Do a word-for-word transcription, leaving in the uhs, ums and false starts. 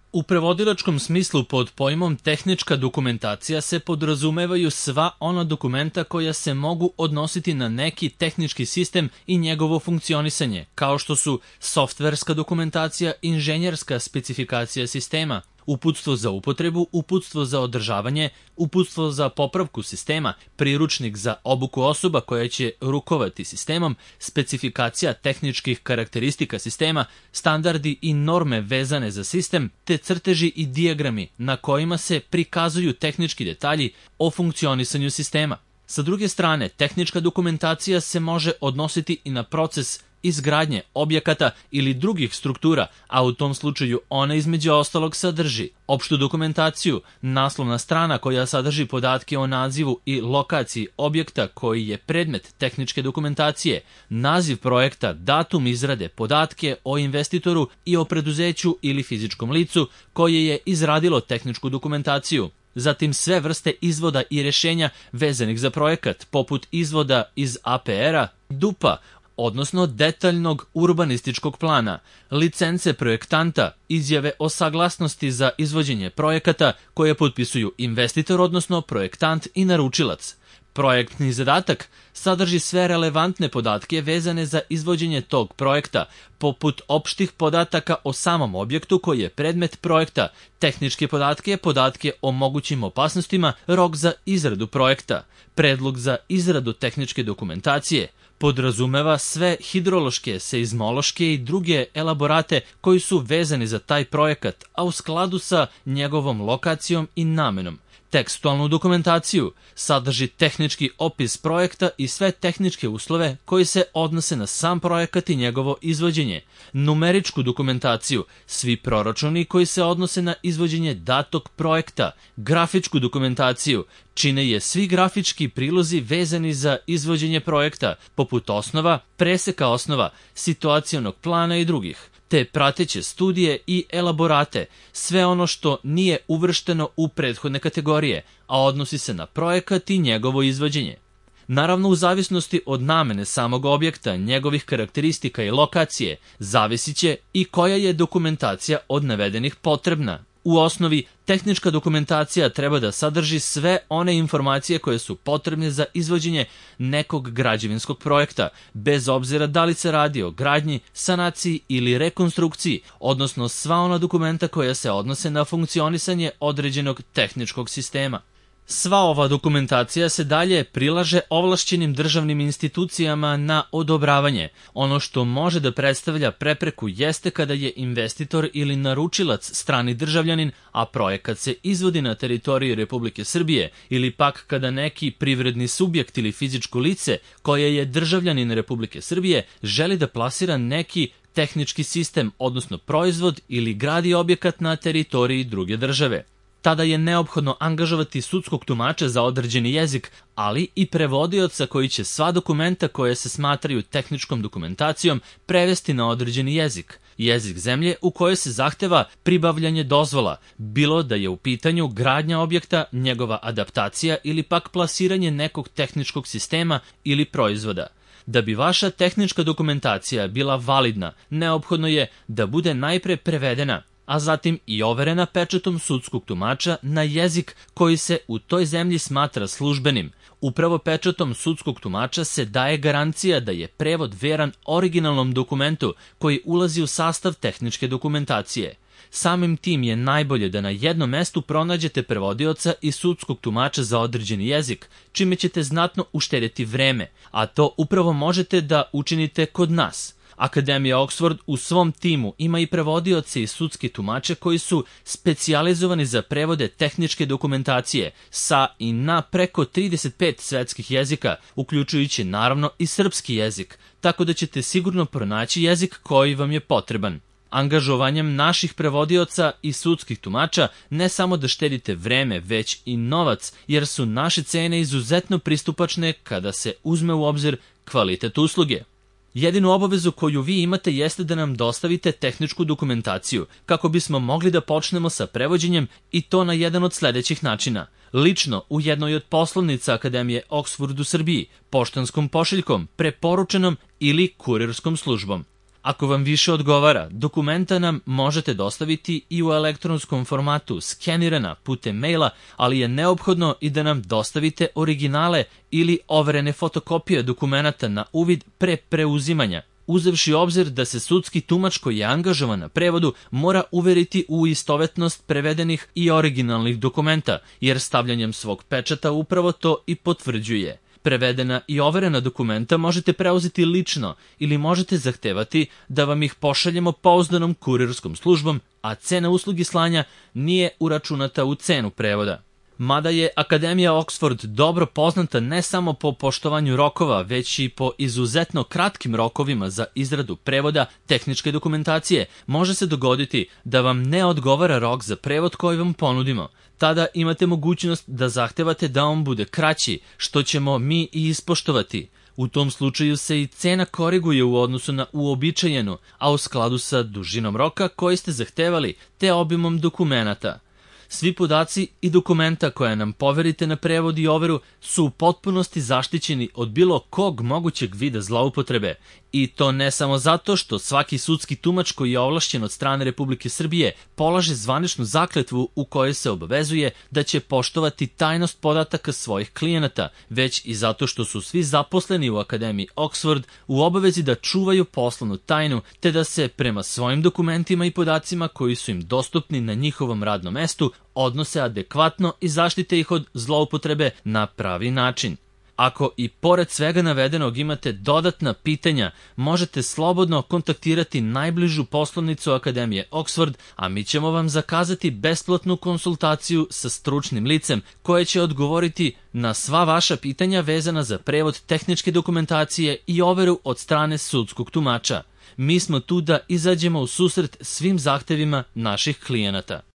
U prevodilačkom smislu pod pojmom tehnička dokumentacija se podrazumevaju sva ona dokumenta koja se mogu odnositi na neki tehnički sistem i njegovo funkcionisanje, kao što su softverska dokumentacija, inženjerska specifikacija sistema, uputstvo za upotrebu, uputstvo za održavanje, uputstvo za popravku sistema, priručnik za obuku osoba koja će rukovati sistemom, specifikacija tehničkih karakteristika sistema, standardi i norme vezane za sistem, te crteži i dijagrami na kojima se prikazuju tehnički detalji o funkcionisanju sistema. Sa druge strane, tehnička dokumentacija se može odnositi i na proces izgradnje objekata ili drugih struktura, a u tom slučaju ona između ostalog sadrži opštu dokumentaciju, naslovna strana koja sadrži podatke o nazivu i lokaciji objekta koji je predmet tehničke dokumentacije, naziv projekta, datum izrade, podatke o investitoru i o preduzeću ili fizičkom licu koje je izradilo tehničku dokumentaciju. Zatim sve vrste izvoda i rješenja vezanih za projekat, poput izvoda iz A P R-a, D U P-a, odnosno detaljnog urbanističkog plana, licence projektanta, izjave o saglasnosti za izvođenje projekata koje potpisuju investitor, odnosno projektant i naručilac. Projektni zadatak sadrži sve relevantne podatke vezane za izvođenje tog projekta, poput opštih podataka o samom objektu koji je predmet projekta, tehničke podatke, podatke o mogućim opasnostima, rok za izradu projekta, predlog za izradu tehničke dokumentacije, podrazumeva sve hidrološke, seizmološke i druge elaborate koji su vezani za taj projekat, a u skladu sa njegovom lokacijom i namenom. Tekstualnu dokumentaciju sadrži tehnički opis projekta i sve tehničke uslove koji se odnose na sam projekat i njegovo izvođenje. Numeričku dokumentaciju, svi proračuni koji se odnose na izvođenje datog projekta. Grafičku dokumentaciju, čine je svi grafički prilozi vezani za izvođenje projekta, poput osnova, preseka osnova, situacionog plana i drugih, te prateće studije i elaborate, sve ono što nije uvršteno u prethodne kategorije, a odnosi se na projekat i njegovo izvođenje. Naravno, u zavisnosti od namene samog objekta, njegovih karakteristika i lokacije, zavisit će i koja je dokumentacija od navedenih potrebna. U osnovi, tehnička dokumentacija treba da sadrži sve one informacije koje su potrebne za izvođenje nekog građevinskog projekta, bez obzira da li se radi o gradnji, sanaciji ili rekonstrukciji, odnosno sva ona dokumenta koja se odnose na funkcionisanje određenog tehničkog sistema. Sva ova dokumentacija se dalje prilaže ovlašćenim državnim institucijama na odobravanje. Ono što može da predstavlja prepreku jeste kada je investitor ili naručilac strani državljanin, a projekat se izvodi na teritoriji Republike Srbije, ili pak kada neki privredni subjekt ili fizičko lice koje je državljanin Republike Srbije želi da plasira neki tehnički sistem, odnosno proizvod, ili gradi objekat na teritoriji druge države. Tada je neophodno angažovati sudskog tumača za određeni jezik, ali i prevodioca koji će sva dokumenta koje se smatraju tehničkom dokumentacijom prevesti na određeni jezik, jezik zemlje u kojoj se zahteva pribavljanje dozvola, bilo da je u pitanju gradnja objekta, njegova adaptacija ili pak plasiranje nekog tehničkog sistema ili proizvoda. Da bi vaša tehnička dokumentacija bila validna, neophodno je da bude najpre prevedena, a zatim i overena pečatom sudskog tumača na jezik koji se u toj zemlji smatra službenim. Upravo pečatom sudskog tumača se daje garancija da je prevod veran originalnom dokumentu koji ulazi u sastav tehničke dokumentacije. Samim tim je najbolje da na jednom mestu pronađete prevodioca i sudskog tumača za određeni jezik, čime ćete znatno uštedjeti vreme, a to upravo možete da učinite kod nas. Akademija Oxford u svom timu ima i prevodioce i sudski tumače koji su specijalizovani za prevode tehničke dokumentacije sa i na preko trideset pet svetskih jezika, uključujući naravno i srpski jezik, tako da ćete sigurno pronaći jezik koji vam je potreban. Angažovanjem naših prevodioca i sudskih tumača ne samo da štedite vreme, već i novac, jer su naše cene izuzetno pristupačne kada se uzme u obzir kvalitet usluge. Jedinu obavezu koju vi imate jeste da nam dostavite tehničku dokumentaciju, kako bismo mogli da počnemo sa prevođenjem, i to na jedan od sledećih načina. Lično u jednoj od poslovnica Akademije Oxford u Srbiji, poštanskom pošiljkom, preporučenom ili kurirskom službom. Ako vam više odgovara, dokumenta nam možete dostaviti i u elektronskom formatu, skenirana putem maila, ali je neophodno i da nam dostavite originale ili overene fotokopije dokumenata na uvid pre preuzimanja, uzevši obzir da se sudski tumač koji je angažovan na prevodu mora uveriti u istovetnost prevedenih i originalnih dokumenta, jer stavljanjem svog pečata upravo to i potvrđuje. Prevedena i overena dokumenta možete preuzeti lično ili možete zahtevati da vam ih pošaljemo pouzdanom kurirskom službom, a cena usluge slanja nije uračunata u cenu prevoda. Mada je Akademija Oxford dobro poznata ne samo po poštovanju rokova, već i po izuzetno kratkim rokovima za izradu prevoda tehničke dokumentacije, može se dogoditi da vam ne odgovara rok za prevod koji vam ponudimo. Tada imate mogućnost da zahtevate da on bude kraći, što ćemo mi i ispoštovati. U tom slučaju se i cena koriguje u odnosu na uobičajenu, a u skladu sa dužinom roka koji ste zahtevali, te obimom dokumenata. Svi podaci i dokumenta koja nam poverite na prevod i overu su u potpunosti zaštićeni od bilo kog mogućeg vida zloupotrebe. I to ne samo zato što svaki sudski tumač koji je ovlašćen od strane Republike Srbije polaže zvaničnu zakletvu u kojoj se obavezuje da će poštovati tajnost podataka svojih klijenata, već i zato što su svi zaposleni u Akademiji Oxford u obavezi da čuvaju poslovnu tajnu, te da se prema svojim dokumentima i podacima koji su im dostupni na njihovom radnom mestu odnose adekvatno i zaštite ih od zloupotrebe na pravi način. Ako i pored svega navedenog imate dodatna pitanja, možete slobodno kontaktirati najbližu poslovnicu Akademije Oxford, a mi ćemo vam zakazati besplatnu konsultaciju sa stručnim licem koje će odgovoriti na sva vaša pitanja vezana za prevod tehničke dokumentacije i overu od strane sudskog tumača. Mi smo tu da izađemo u susret svim zahtevima naših klijenata.